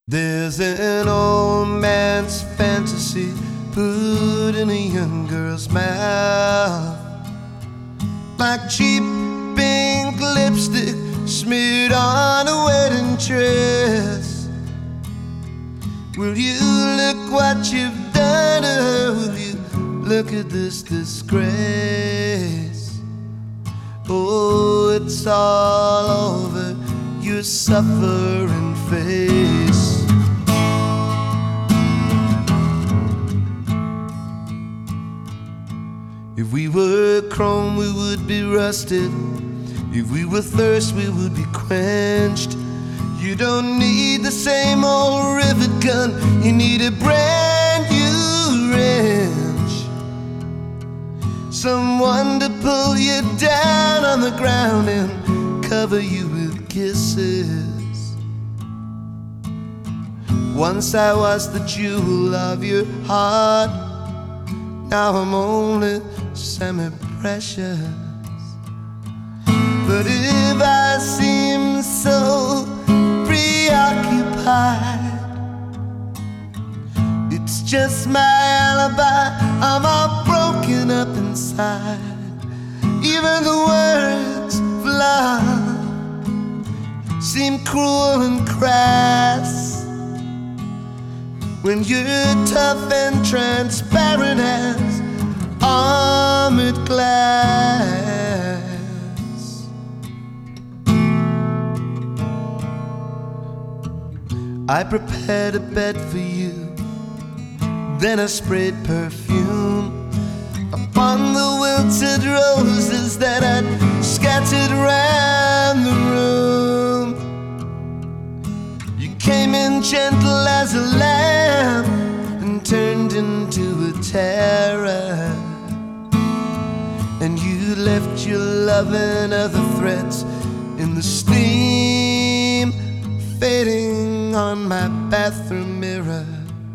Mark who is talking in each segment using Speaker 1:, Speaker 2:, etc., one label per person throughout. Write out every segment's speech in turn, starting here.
Speaker 1: There's an old man's fantasy put in a young girl's mouth, like cheap pink lipstick smeared on a wedding dress. Will you look what you've done to her? Will you look at this disgrace? Oh, it's all over your suffering face. If we were chrome, we would be rusted. If we were thirst, we would be quenched. You don't need the same old rivet gun, you need a brand new wrench. Someone to pull you down on the ground and cover you with kisses. Once I was the jewel of your heart, now I'm only semi-precious. But if I seem so preoccupied, it's just my alibi. I'm all broken up inside. Even the words fly seem cruel and crass when you're tough and transparent as armored glass. I prepared a bed for you, then I sprayed perfume upon the wilted roses that I'd scattered around the room. You came in gentle as a lamb and turned into a terror, and you left your love and other threats in the steam fading on my bathroom mirror.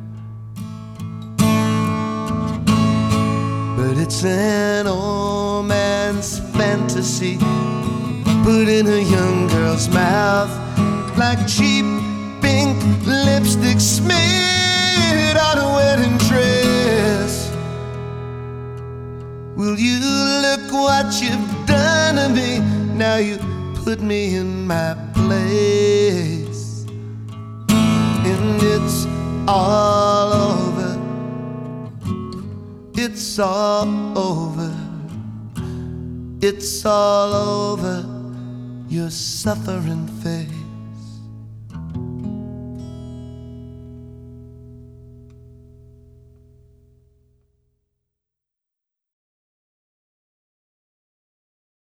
Speaker 1: But it's an old man's fantasy put in a young girl's mouth, like cheap pink lipstick smeared on a wedding dress. Will you look what you've done to me? Now you put me in my place, and it's all over. It's all over. It's all over your suffering face.